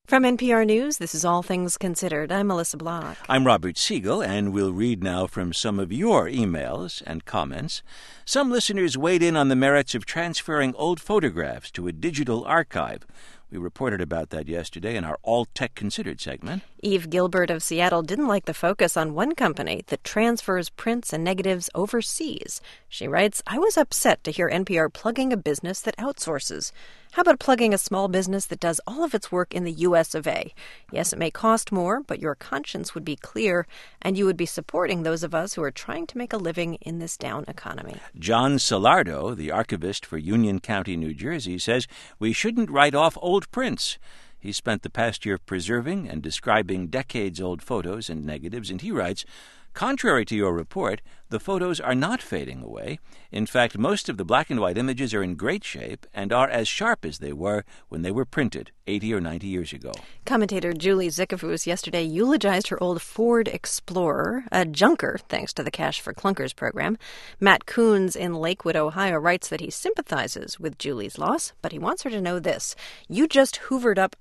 From NPR News, this is All Things Considered. I'm Melissa Block. I'm Robert Siegel, and we'll read now from some of your emails and comments. Some listeners weighed in on the merits of transferring old photographs to a digital archive. We reported about that yesterday in our All Tech Considered segment. Eve Gilbert of Seattle didn't like the focus on one company that transfers prints and negatives overseas. She writes, I was upset to hear NPR plugging a business that outsources. How about plugging a small business that does all of its work in the U.S. of A.? Yes, it may cost more, but your conscience would be clear, and you would be supporting those of us who are trying to make a living in this down economy. John Salardo, the archivist for Union County, New Jersey, says we shouldn't write off old prints. He spent the past year preserving and describing decades-old photos and negatives, and he writes, contrary to your report, the photos are not fading away. In fact, most of the black and white images are in great shape and are as sharp as they were when they were printed 80 or 90 years ago. Commentator Julie Zickafoos yesterday eulogized her old Ford Explorer, a junker thanks to the Cash for Clunkers program. Matt Coons in Lakewood, Ohio, writes that he sympathizes with Julie's loss, but he wants her to know this. You just hoovered up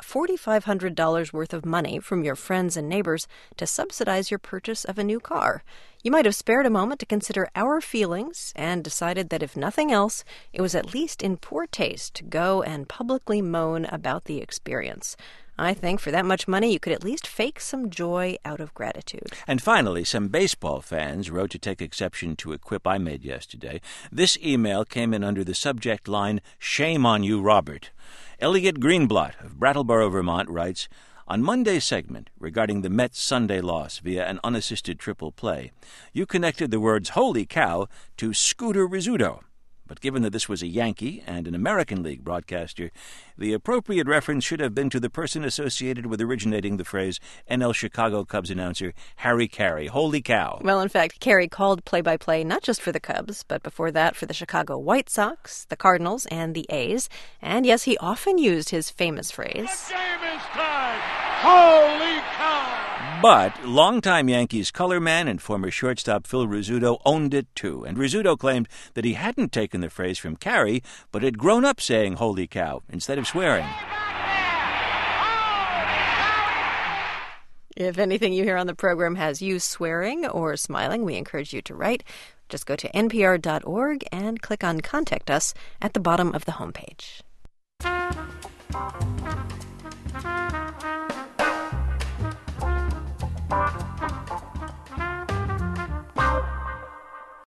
$4,500 worth of money from your friends and neighbors to subsidize your purchase of a new car. You might have spared a moment to consider our feelings and decided that if nothing else, it was at least in poor taste to go and publicly moan about the experience. I think for that much money, you could at least fake some joy out of gratitude. And finally, some baseball fans wrote to take exception to a quip I made yesterday. This email came in under the subject line, Shame on you, Robert. Elliot Greenblatt of Brattleboro, Vermont writes, on Monday's segment regarding the Mets' Sunday loss via an unassisted triple play, you connected the words holy cow to Scooter Rizzuto. But given that this was a Yankee and an American League broadcaster, the appropriate reference should have been to the person associated with originating the phrase NL Chicago Cubs announcer Harry Caray. Holy cow. Well, in fact, Caray called play-by-play not just for the Cubs, but before that for the Chicago White Sox, the Cardinals, and the A's. And yes, he often used his famous phrase, the game is tied. Holy cow. But longtime Yankees color man and former shortstop Phil Rizzuto owned it too, and Rizzuto claimed that he hadn't taken the phrase from Caray, but had grown up saying holy cow instead of swearing. If anything you hear on the program has you swearing or smiling, we encourage you to write. Just go to npr.org and click on Contact Us at the bottom of the homepage.